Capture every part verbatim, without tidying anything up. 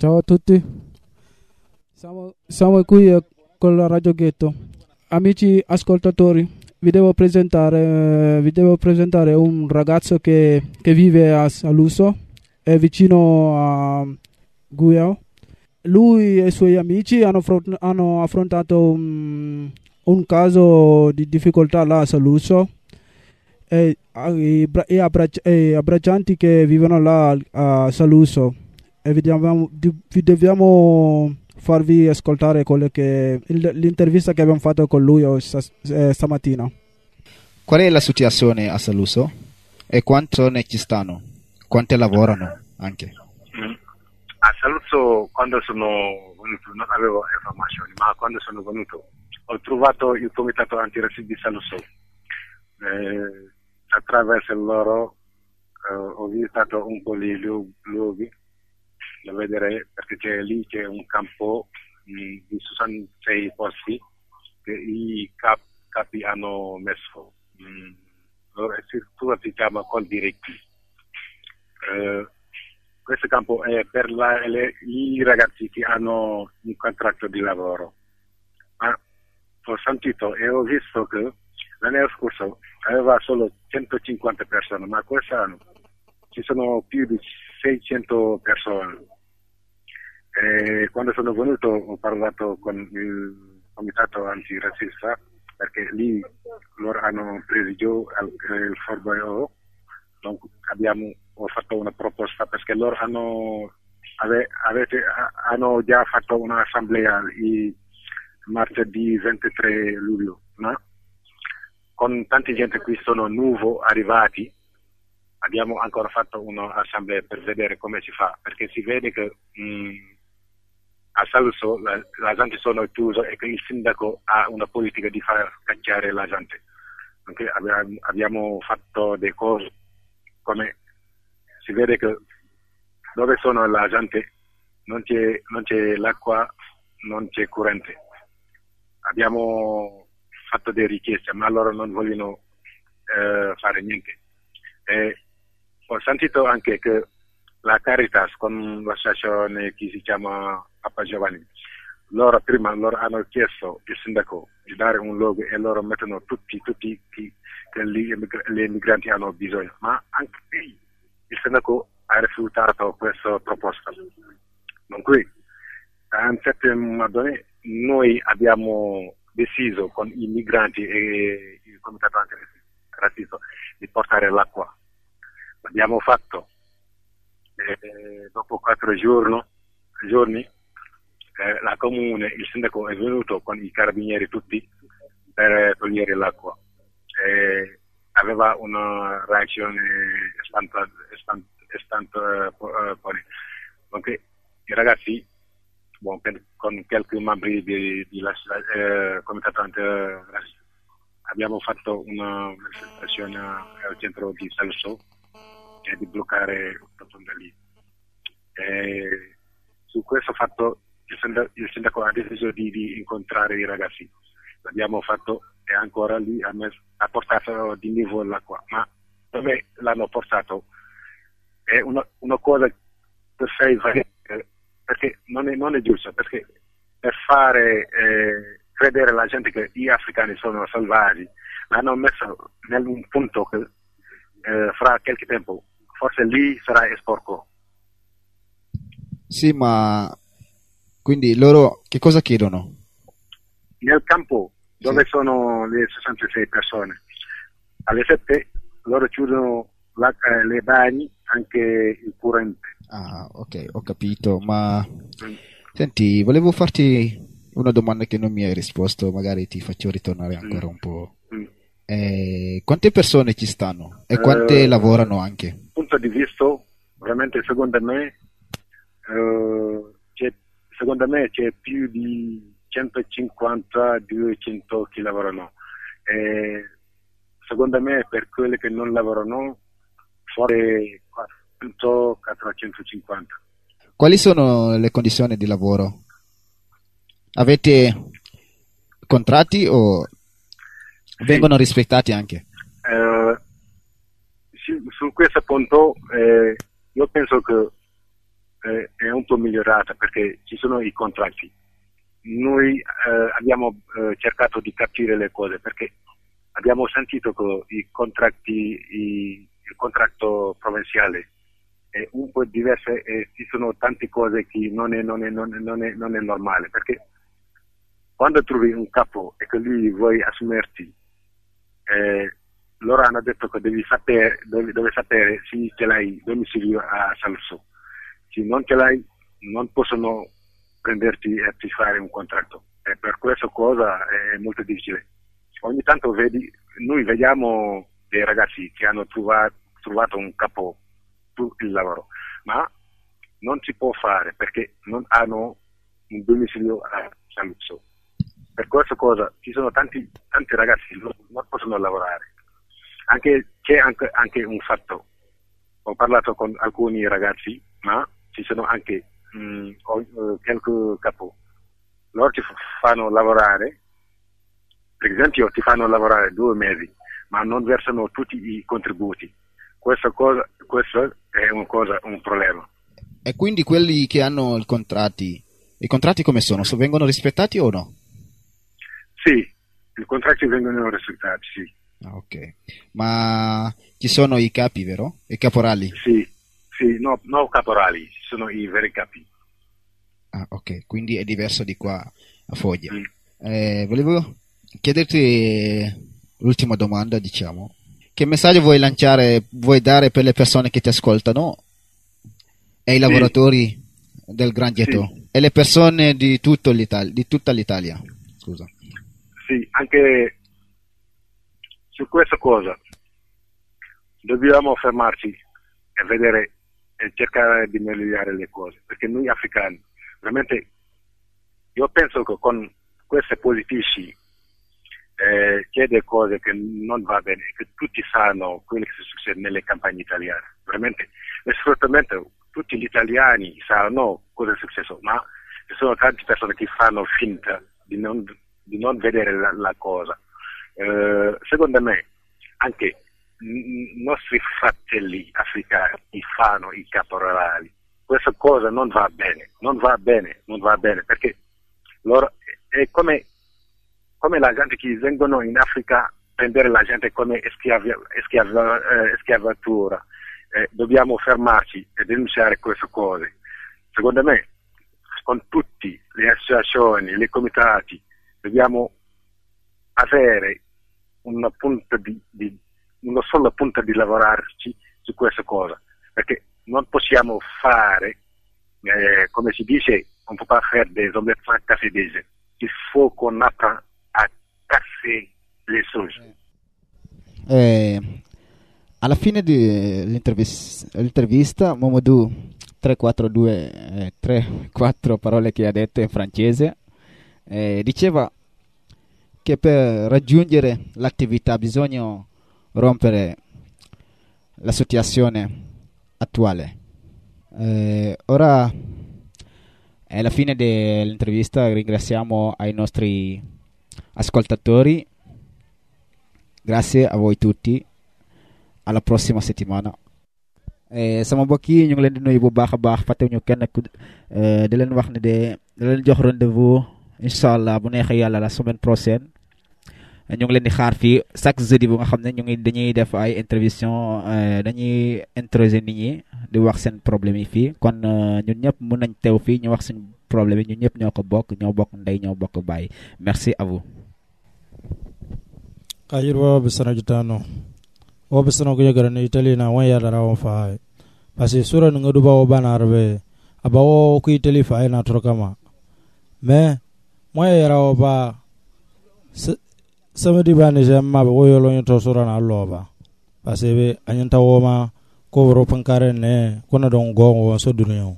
Ciao a tutti, siamo, siamo qui eh, con la Radio Ghetto. Amici ascoltatori, vi devo presentare, eh, vi devo presentare un ragazzo che, che vive a Saluso, è vicino a Guiao. Lui e i suoi amici hanno, affront- hanno affrontato un, un caso di difficoltà là a Saluso e, a- i, bra- e abbracci- e abbraccianti che vivono là a Saluso e vi dobbiamo, di- vi dobbiamo farvi ascoltare quello che, il- l'intervista che abbiamo fatto con lui oh, sta- eh, stamattina. Qual è la situazione a Saluso? E quante ne ci stanno? Quante lavorano anche? Mm. A Saluzzo, quando sono venuto, non avevo informazioni, ma quando sono venuto ho trovato il comitato antirazzista di Saluzzo. Eh, attraverso loro eh, ho visitato un po' i lu- luoghi da vedere, perché c'è lì c'è un campo mh, di sessantasei posti che i cap- capi hanno messo. Mm. Allora, addirittura si chiama col diretti. Eh, questo campo è per la- le- i ragazzi che hanno un contratto di lavoro. Ma ho sentito e ho visto che l'anno scorso aveva solo centocinquanta persone, ma quest'anno ci sono più di seicento persone. E quando sono venuto ho parlato con il comitato antirazzista, perché lì loro hanno preso giù il, il Forbaio. Donc, abbiamo ho fatto una proposta perché loro hanno, ave, avete, hanno già fatto un'assemblea il martedì ventitré luglio, no? Con tanta gente qui sono nuovi arrivati. Abbiamo ancora fatto un'assemblea per vedere come si fa, perché si vede che mh, a Salso la, la gente sono chiusa e che il sindaco ha una politica di far cacciare la gente. Anche abbiamo, abbiamo fatto delle cose come si vede che dove sono la gente non c'è, non c'è l'acqua, non c'è corrente. Abbiamo fatto delle richieste, ma loro non vogliono eh, fare niente. E ho sentito anche che la Caritas con l'associazione che si chiama Papa Giovanni, loro prima loro hanno chiesto il sindaco di dare un logo e loro mettono tutti, tutti chi, che gli immigranti hanno bisogno, ma anche il sindaco ha rifiutato questa proposta. Dunque, a un certo modo noi abbiamo deciso con i migranti e il comitato antirazzista di portare l'acqua. L'abbiamo fatto. E dopo quattro giorni, giorni eh, la comune, il sindaco è venuto con i carabinieri tutti per togliere l'acqua. E aveva una reazione istantanea. Dunque i ragazzi, bon, per, con qualche membri di, di la eh, comitato antirazzista, abbiamo fatto una manifestazione al centro di Salso e di bloccare tutto da lì. E su questo fatto il sindaco, il sindaco ha deciso di, di incontrare i ragazzi. L'abbiamo fatto e ancora lì ha, messo, ha portato di nuovo l'acqua, ma dove l'hanno portato è una, una cosa per fare, perché non è, non è giusto, perché per fare eh, credere la gente che gli africani sono selvaggi, l'hanno messo in un punto che eh, fra qualche tempo forse lì sarà sporco. Sì, ma quindi loro che cosa chiedono? Nel campo dove Sì. sono le sessantasei persone, alle sette loro chiudono la, eh, le bagni, anche il corrente. Ah, ok, ho capito, ma Mm. senti, volevo farti una domanda che non mi hai risposto, magari ti faccio ritornare ancora Mm. un po'. Mm. Eh, quante persone ci stanno? E quante Eh, lavorano anche? punto di vista, veramente secondo me, eh, c'è, secondo me c'è più di centocinquanta duecento che lavorano. E secondo me per quelli che non lavorano, fuori quattrocento quattrocentocinquanta. Quali sono le condizioni di lavoro? Avete contratti o vengono rispettati anche? Eh, su, su questo punto eh, io penso che eh, è un un po' migliorata perché ci sono i contratti. Noi eh, abbiamo eh, cercato di capire le cose perché abbiamo sentito che i contratti, i, il contratto provinciale è un po' diverso e ci sono tante cose che non è, non è, non è, non è, non è normale perché quando trovi un capo e che lui vuoi assumerti, eh, loro hanno detto che devi sapere, devi, devi sapere se ce l'hai domicilio a Saluzzo. Se non ce l'hai, non possono prenderti e ti fare un contratto. E per questa cosa è molto difficile. Ogni tanto vedi, noi vediamo dei ragazzi che hanno trovato, trovato un capo per il lavoro, ma non si può fare perché non hanno un domicilio a Saluzzo. Per questa cosa ci sono tanti, tanti ragazzi che non possono lavorare. Anche, c'è anche, anche un fatto, ho parlato con alcuni ragazzi, ma ci sono anche mh, qualche capo, loro ti fanno lavorare, per esempio ti fanno lavorare due mesi, ma non versano tutti i contributi. Questa cosa, questo è un, cosa, un problema. E quindi quelli che hanno i contratti, i contratti come sono? So, vengono rispettati o no? Sì, i contratti vengono rispettati, sì. Ah, ok. Ma ci sono i capi, vero? I caporali? Sì, sì, no, no caporali, ci sono i veri capi. Ah, ok, quindi è diverso di qua a Foggia. Mm. Eh, volevo chiederti l'ultima domanda, diciamo. Che messaggio vuoi lanciare, vuoi dare per le persone che ti ascoltano e i lavoratori sì. del Gran Getto sì. e le persone di, tutto l'Italia, di tutta l'Italia? Scusa. Sì, anche su questa cosa dobbiamo fermarci e vedere e cercare di migliorare le cose, perché noi africani veramente, io penso che con queste politici eh, c'è delle cose che non va bene, che tutti sanno quello che succede nelle campagne italiane, veramente lo sfruttamento, tutti gli italiani sanno cosa è successo, ma ci sono tante persone che fanno finta di non, di non vedere la, la cosa. Eh, secondo me anche i nostri fratelli africani fanno i caporali, questa cosa non va bene, non va bene, non va bene perché loro è come, come la gente che vengono in Africa a prendere la gente come schiavi, schiavi, eh, schiavatura. Eh, dobbiamo fermarci e denunciare queste cose. Secondo me con tutte le associazioni, i comitati dobbiamo avere una punta di, di una sola punta di lavorarci su questa cosa, perché non possiamo fare eh, come si dice, on peut pas faire des omelettes sans casser des œufs. Il faut qu'on apprenne a casser les choses. Eh, alla fine dell'intervista Mamadou tre quattro due eh, tre quattro parole che ha detto in francese, eh, diceva che per raggiungere l'attività bisogna rompere la situazione attuale. Eh, ora è la fine dell'intervista, ringraziamo ai nostri ascoltatori, grazie a voi tutti, alla prossima settimana. Eh, sama mbokk yi ñu ngi leen di nuyu bu baax a baax fàttewuñu kenn ku eh, di leen wax ne de di leen jox rendez-vous incha allah bu neexee yàlla la semaine prochaine. ñu ngi leen di xaar fii chaque jeudi bu nga xam ne ñu ngi dañuy def ay intervention dañuy interroger nit ñi di wax seen problème yi fii kon ñun ñëpp mën nañ teew fii ñu wax suñu problème yi ñun ñëpp ñoo ko bokk ñoo bokk ndey ñoo bokk bàyyi. Merci à vous. Kajir wa bisana jutano wa bisana ko yagara ni itali na wan yada rawo fa parce que sura nga duba o bana arbe abawo ko itali fa na trokama mais mo yara o ba samedi bani jamma bo yolo ni to sura na loba parce que anyanta woma ko ro pankare ne ko na don gongo so duniyo.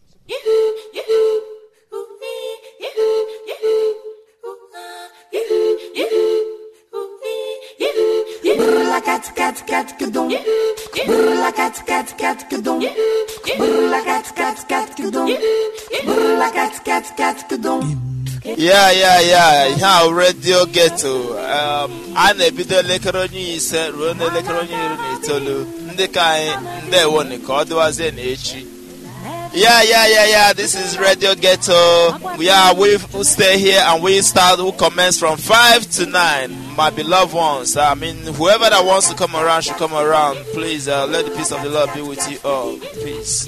Cat cat cat kadon, brrla cat cat cat kadon, brrla cat cat cat kadon, brrla cat cat cat kadon. Yeah, yeah, yeah. How Radio Ghetto. Um, I nebido lekroni se rone lekroni ni tolu. Ndeka nde woni ko do azen echi. Yeah, yeah, yeah, yeah. This is Radio Ghetto. We are, we who stay here and we start, who commence from five to nine. My beloved ones. I mean, whoever that wants to come around should come around. Please, uh, let the peace of the Lord be with you all. Peace.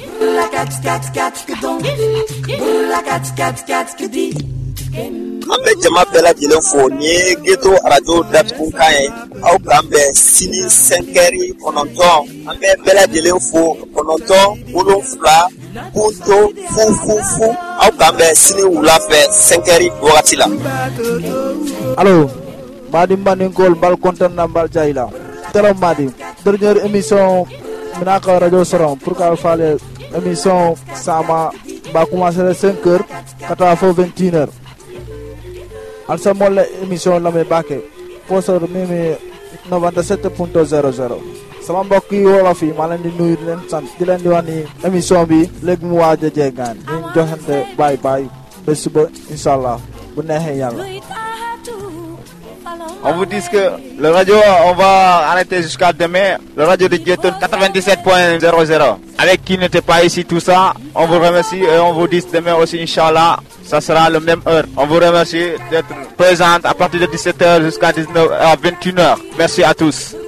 Ambe jama bela jelen fo ni Ghetto radio dat kun kan au kambe sini senkeri kononton ambe bela jelen fo kononton wolon fla punto fu fu fu au kambe sini wula fe senkeri wakati la. Allo Madi Mbani Ngol bal kontan na bal jaila telo Madi dernière émission minaka radio soron pour ka fale émission sama ba commencer à cinq heures kata fo vingt et une heures alsa molle émission la me baké posor mimi ninety-seven point zero zero sama mbokk yi wala fi ma leen di nuyu leen sant di leen di wax ni émission bi léegi mu waaja jeegaan ñu joxante bye bye ba suba inshallah bu neexee yàlla. On vous dit que le radio, on va arrêter jusqu'à demain. Le radio de Ghetto quatre-vingt-dix-sept point zéro zéro. Avec qui n'était pas ici, tout ça, on vous remercie et on vous dit demain aussi, Inch'Allah, ça sera la même heure. On vous remercie d'être présente à partir de dix-sept heures jusqu'à dix-neuf heures, à vingt et une heures. Merci à tous.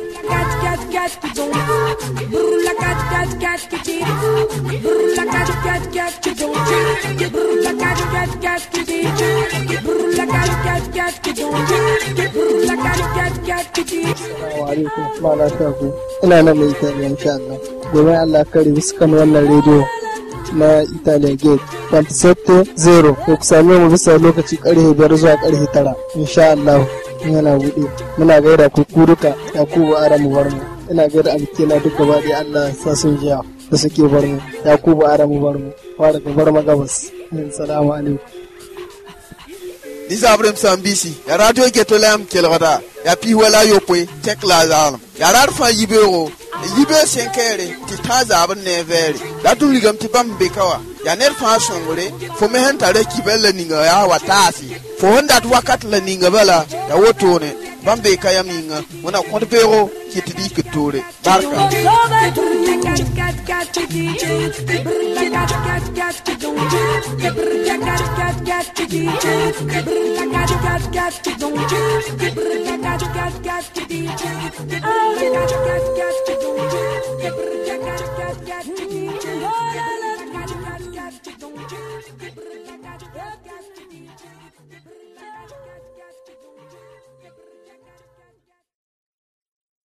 ina nan mai Italiya insha Allah domin Allah kare bisa kan wannan rediyo na Italiya Gate twenty-seven zero ko ku same mu bisa lokaci karfe biyar zuwa karfe tara insha Allah yana bude muna gaida ku kuruka Yakubu Aramu Barmu ina gaida abikina duk gaba da Allah sa sun jiya da suke Barmu Yakubu Aramu Barmu fara ga Barma gabas assalamu alaikum. Disa Abraham Sambisi, ya radio Ghetto lam kelgada, ya pi wala yopwe, tek la zalam. Ya rarfa yibero, yibe senkere, titaza abn neveri. Datu ligam tipam bekawa, ya nerfa songore, fo mehen tare kibele ninga ya watasi. Fo honda wakat la ninga bala, ya wotone, bambe kaya minga, wana kontbero, kitidi kitore. Barka. Got